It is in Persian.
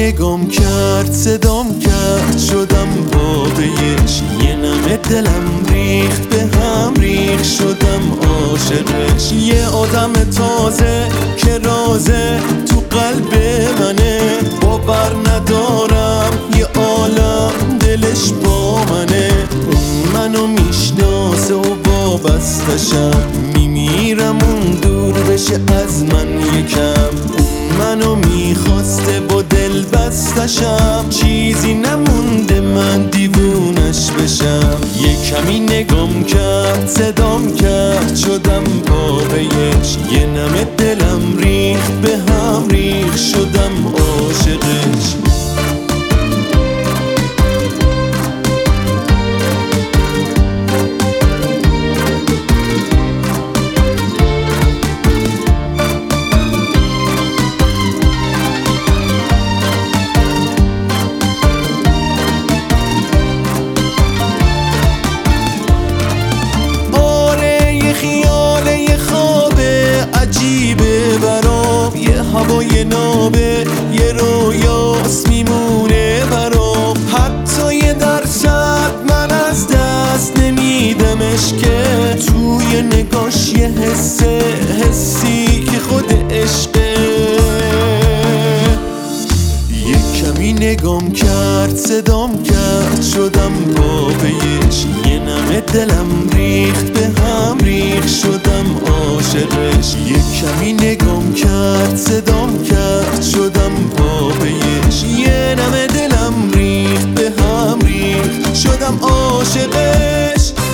نگام کرد صدام کرد شدم بابیش، یه نمه دلم ریخت به هم ریخت شدم عاشقش. یه آدم تازه که رازه تو قلب منه، باور ندارم یه عالم دلش با منه. اون منو میشناسه و وابستشم، میمیرم اون دور بشه از من یکم. اون منو میخواسته با دل بستشم، چیزی نمونده من دیوونش بشم. یه کمی نگام کرد صدام کرد شدم بابیش، یه نمه دلم ریخت به هم ریخت شدم عاشقش. عجیبه برام یه هوای نابه، یه رویاست میمونه برام. حتی یه درصد من از دست نمیدمش که توی نگاش یه حسی که خود عشقه. یه کمی نگام کرد صدام کرد شدم بابیش، یه نمه دلم ریخت به هم ریخت شدم عاشقش. یه کمی نگام کرد صدام کرد شدم بابیش، یه نمه دلم ریخت به هم ریخت شدم عاشقش.